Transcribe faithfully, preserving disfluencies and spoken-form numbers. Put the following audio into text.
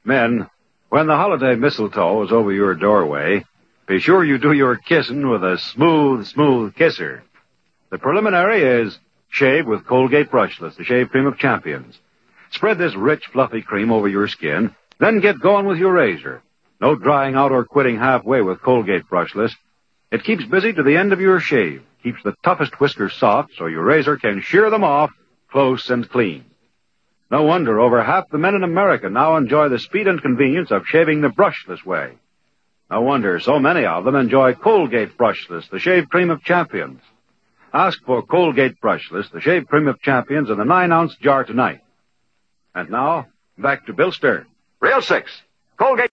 Men, when the holiday mistletoe is over your doorway, be sure you do your kissing with a smooth, smooth kisser. The preliminary is shave with Colgate Brushless, the shave cream of champions. Spread this rich, fluffy cream over your skin, then get going with your razor. No drying out or quitting halfway with Colgate Brushless. It keeps busy to the end of your shave, keeps the toughest whiskers soft so your razor can shear them off close and clean. No wonder over half the men in America now enjoy the speed and convenience of shaving the brushless way. No wonder so many of them enjoy Colgate Brushless, the shave cream of champions. Ask for Colgate Brushless, the shave cream of champions, in the nine-ounce jar tonight. And now, back to Bill Stern. Reel six. Colgate.